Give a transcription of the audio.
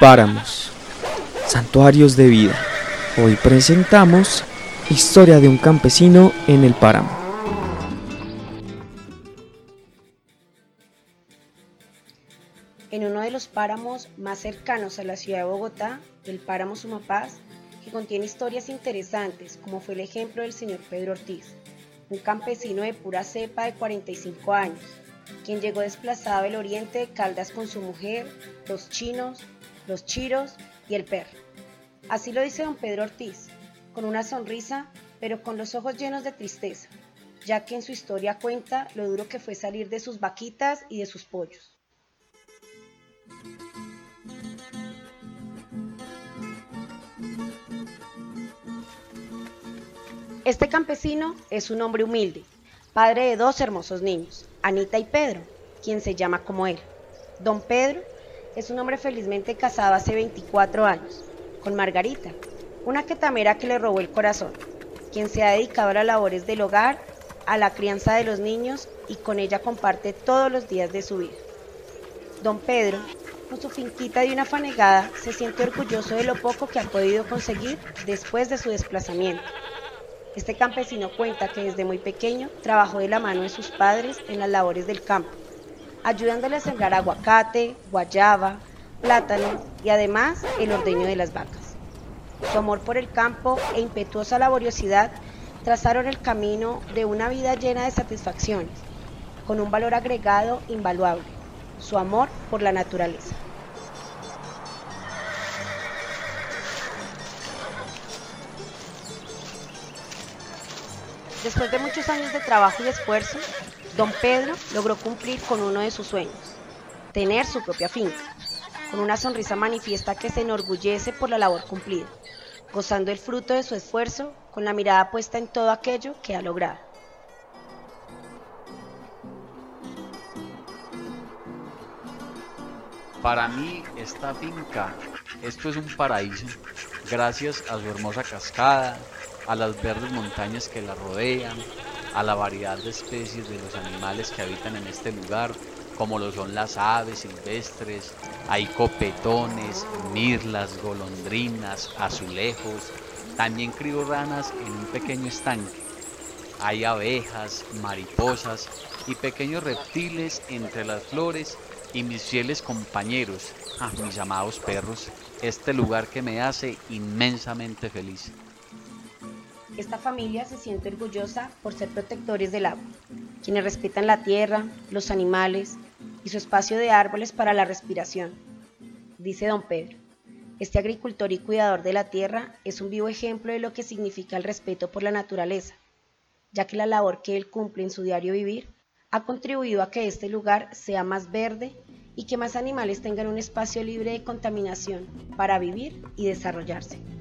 Páramos, santuarios de vida. Hoy presentamos Historia de un campesino en el páramo. En uno de los páramos más cercanos a la ciudad de Bogotá, el páramo Sumapaz, que contiene historias interesantes, como fue el ejemplo del señor Pedro Ortiz, un campesino de pura cepa de 45 años, quien llegó desplazado del oriente de Caldas con su mujer, los chinos, los chiros y el perro. Así lo dice don Pedro Ortiz, con una sonrisa, pero con los ojos llenos de tristeza, ya que en su historia cuenta lo duro que fue salir de sus vaquitas y de sus pollos. Este campesino es un hombre humilde, padre de dos hermosos niños, Anita y Pedro, quien se llama como él. Don Pedro es un hombre felizmente casado hace 24 años, con Margarita, una quetamera que le robó el corazón, quien se ha dedicado a las labores del hogar, a la crianza de los niños y con ella comparte todos los días de su vida. Don Pedro, con su finquita de una fanegada, se siente orgulloso de lo poco que ha podido conseguir después de su desplazamiento. Este campesino cuenta que desde muy pequeño trabajó de la mano de sus padres en las labores del campo, ayudándole a sembrar aguacate, guayaba, plátano y además el ordeño de las vacas. Su amor por el campo e impetuosa laboriosidad trazaron el camino de una vida llena de satisfacciones, con un valor agregado invaluable, su amor por la naturaleza. Después de muchos años de trabajo y esfuerzo, don Pedro logró cumplir con uno de sus sueños, tener su propia finca. Con una sonrisa manifiesta que se enorgullece por la labor cumplida, gozando el fruto de su esfuerzo, con la mirada puesta en todo aquello que ha logrado. Para mí, esta finca, esto es un paraíso, gracias a su hermosa cascada, a las verdes montañas que la rodean, a la variedad de especies de los animales que habitan en este lugar, como lo son las aves silvestres, hay copetones, mirlas, golondrinas, azulejos, también crío ranas en un pequeño estanque. Hay abejas, mariposas y pequeños reptiles entre las flores y mis fieles compañeros, mis amados perros, este lugar que me hace inmensamente feliz. Esta familia se siente orgullosa por ser protectores del agua, quienes respetan la tierra, los animales y su espacio de árboles para la respiración. Dice don Pedro, este agricultor y cuidador de la tierra es un vivo ejemplo de lo que significa el respeto por la naturaleza, ya que la labor que él cumple en su diario vivir ha contribuido a que este lugar sea más verde y que más animales tengan un espacio libre de contaminación para vivir y desarrollarse.